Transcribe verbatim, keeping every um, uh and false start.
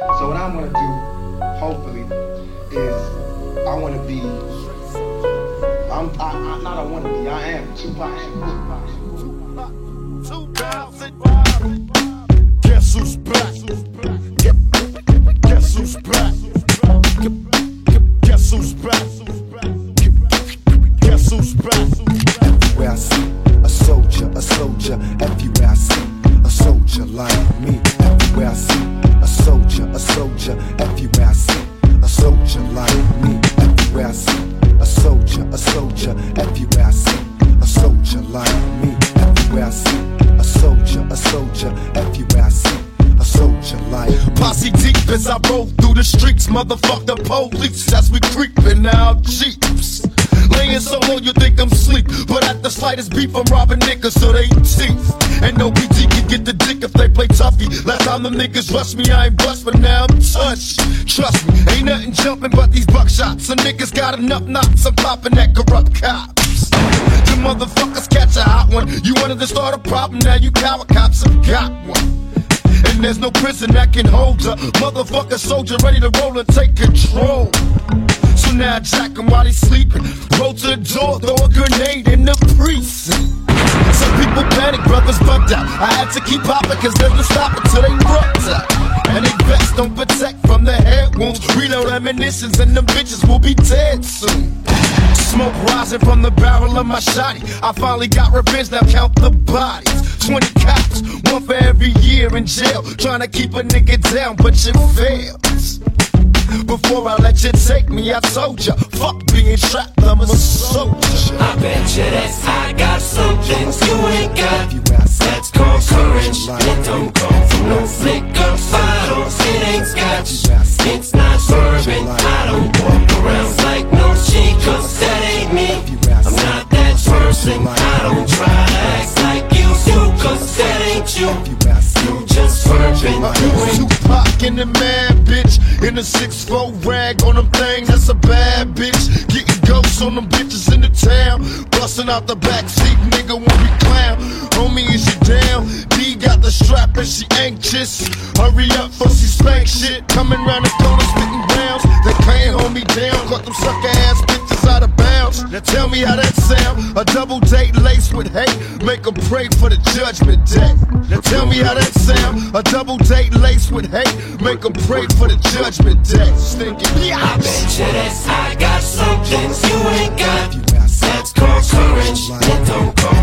So what I want to do, hopefully, is I want to be. I'm, I, I'm not. I want to be. I am Tupac. two thousand. Guess who's back? Guess who's back? Guess who's back? Guess who's back? Everywhere I see a soldier, a soldier. Everywhere I see a soldier like me. Everywhere I see a soldier, a soldier. Everywhere I see a soldier like me. Everywhere I see a soldier, a soldier. Everywhere I see a soldier like me. Everywhere I see a soldier, a soldier. Everywhere I see a soldier like me. Posse deep as I roll through the streets. Motherfuck the police as we creepin' out jeeps. Laying so low you think I'm sleep, but at the slightest beef I'm robbing niggas so they teeth. And no P T can get the dick if they play toughy. Last time them niggas rushed me I ain't bust, but now I'm touched. Trust me, ain't nothing jumping but these buckshots. Some niggas got enough knots, I'm popping that corrupt cops. You motherfuckers catch a hot one. You wanted to start a problem, now you coward cops have got one. And there's no prison that can hold ya. Motherfucker soldier ready to roll and take control. So now I jack him while he's sleeping. Roll to the door, throw a grenade in the precinct. Some people panic, brothers bugged out. I had to keep popping cause there's no stopping till they rubbed out. And they vest don't protect from the head wounds. Reload ammunitions and them bitches will be dead soon. Smoke rising from the barrel of my shotty. I finally got revenge, now count the bodies. Twenty cops, one for every year in jail. Trying to keep a nigga down, but you fails. Before I let you take me, I told ya, fuck being trapped, I'm a soldier. I bet you that I got something you ain't got. That's called courage. It don't come from no liquor bottles. It ain't scotch. It's not bourbon. I don't walk around like no cheat, cause that ain't me. I'm not that person. I don't try to act like you do, cause that ain't you. You just bourbon. You Tupac in the mad bitch. In a six four rag on them thing, that's a bad bitch. Getting ghosts on them bitches in the town. Busting out the backseat, nigga when we clown. Homie, is you down? D got the strap and she anxious. Hurry up for she spank shit. Coming round the corner spitting rounds. They can't hold me down. Caught them sucker ass bitches out of bounds. Now tell me how that sound. A double date laced with hate. Make them pray for the judgment day. Now tell me how that sound. A double date laced with hate. Make them pray for the judgment day. Stinking I bet you that I got something you ain't got. That's called courage. It don't come